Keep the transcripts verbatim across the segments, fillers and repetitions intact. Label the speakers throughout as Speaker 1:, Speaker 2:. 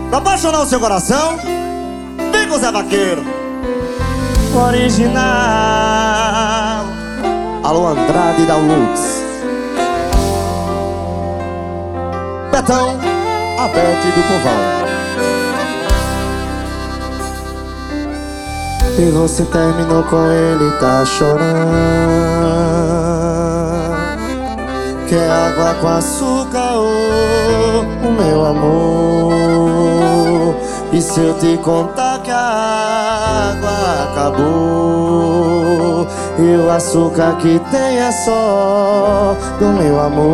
Speaker 1: Pra apaixonar o seu coração, vem com o Zé Vaqueiro. Original. Alô, Andrade da Lux. Betão, a Bete do Povão. E você terminou com ele, tá chorando. Quer água com açúcar, oh, o meu amor. E se eu te contar que a água acabou, e o açúcar que tem é só do meu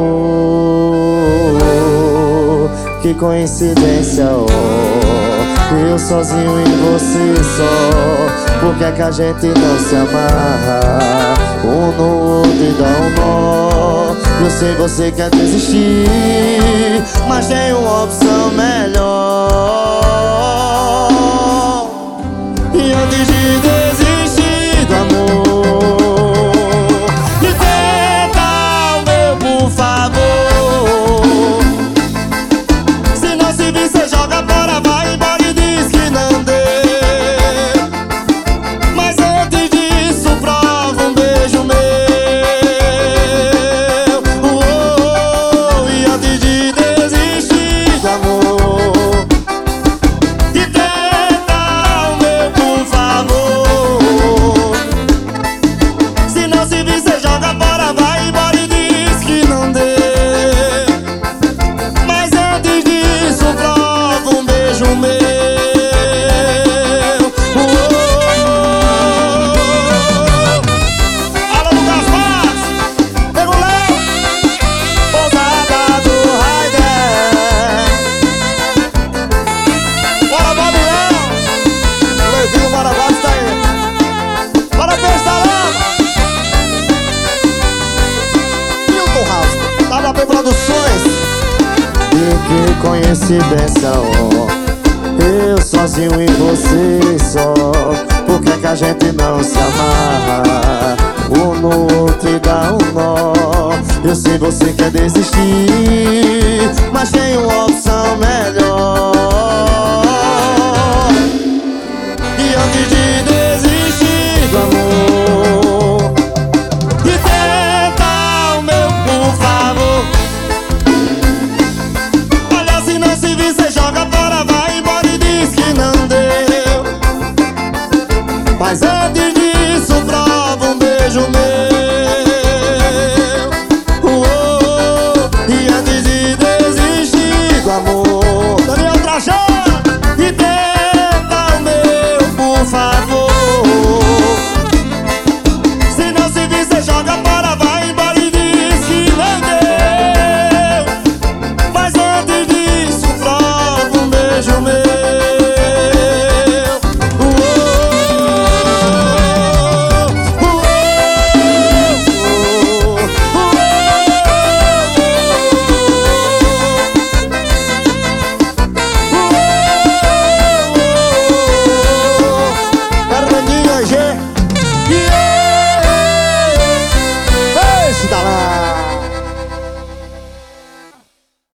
Speaker 1: amor. Que coincidência, oh, eu sozinho e você só. Por que é que a gente não se amarra um no outro e dá um nó? Eu sei você quer desistir, mas tem uma opção melhor. E antes de desistir do amor, me tenta o meu, por favor. Se não se vir, cê joga fora, vai embora e diz que não deu. Mas antes disso, prova um beijo meu. Oh, e antes de desistir do amor, e tenta o meu, por favor. Se não se vir, cê joga fora, vai embora e diz que não deu. Mas antes disso, prova um beijo meu. Oh, alô, Lucas Vaz, pega o Léo, pousada do Raider. Bora, Bob Léo, o Levinho Marabá está aí. Bora, festa lá. Milton House, W P Produções. E que coincidência, oh, eu sozinho e você só. Por que é que a gente não se amarra um no outro e dá um nó? Eu sei você quer desistir, mas tem uma opção melhor.